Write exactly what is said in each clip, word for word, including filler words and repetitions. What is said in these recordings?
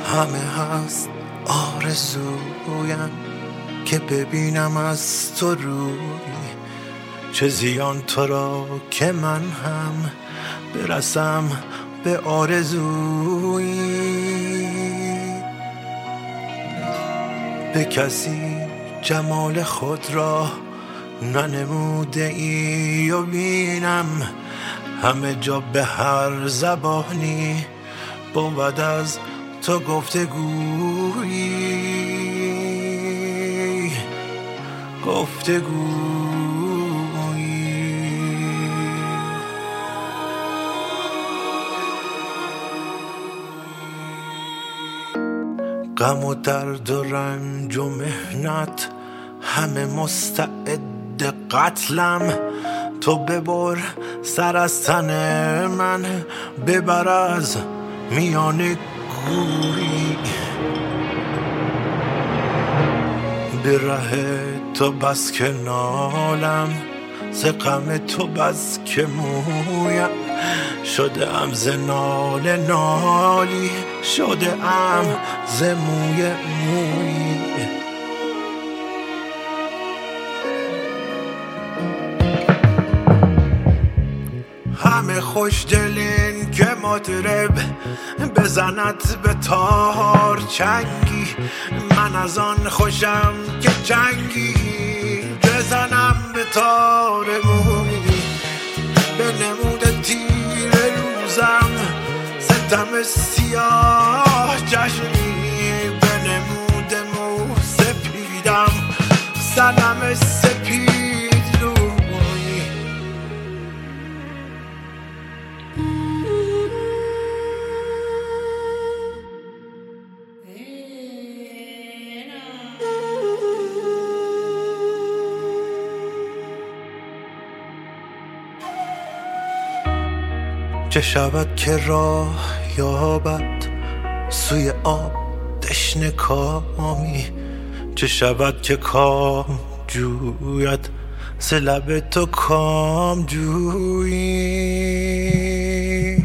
همه هست آرزویم که ببینم از تو روی، چه زیان تو را که من هم برسم به آرزویی. به کسی جمال خود را ننموده ای و بینم همه جا به هر زبانی بود از تو گفتگویی گفتگویی. غم و درد و رنج و محنت همه مستعد قتلم، تو ببر سر از تن من ببر از میان گوری. به ره تو بس که نالم ز غم تو بس که مویم، شده ام ز ناله نالی شده ام ز موی مویی. همه خوش دلین که مطرب بزند به تار چنگی، من از آن خوشم که چنگی بزنم به تار مویی. به نمود تیر روزم ستم سیاه چشمی، به نمود مو سپیدم صنم سپید روی. چه شود که راه یابد سوی آب تشنه کامی، چه شود که کام جوید ز لب تو کام جویی.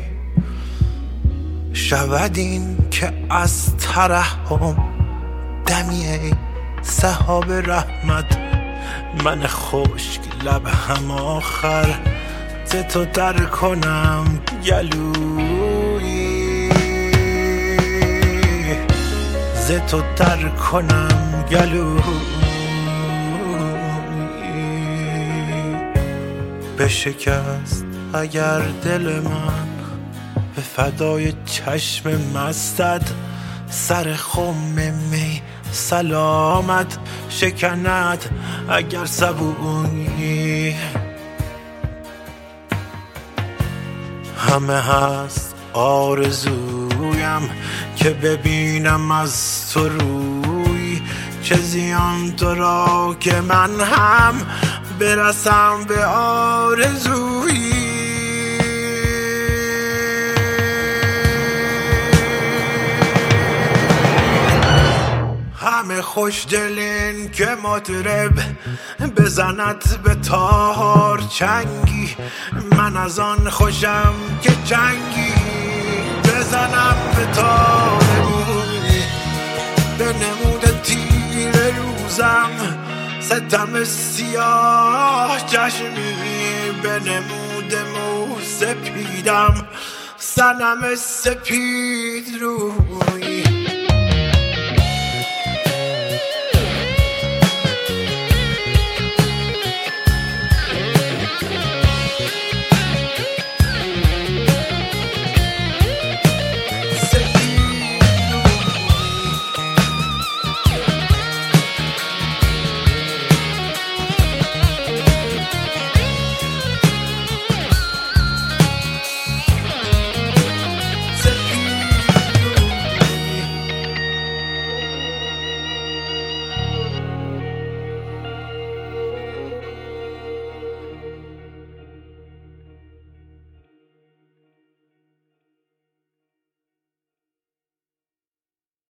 شود این که از ترحم دمی ای سحاب رحمت، من خشک لب هم آخر ز تو در کنم گلویی، ز تو در کنم گلویی. بشکست اگر دل من به فدای چشم مستت، سر خم می سلامت شکند اگر صبویی. همه هست آرزویم که ببینم از تو روی، چه زیان تو را که من هم برسم به آرزویی. همه خوش دلین که مطرب بزند به تار چنگی، من از آن خوشم که چنگی بزنم به تار مویی. به نمود تیر روزم ستم سیاه چشمی، به نمود مو سپیدم صنم سپید روی.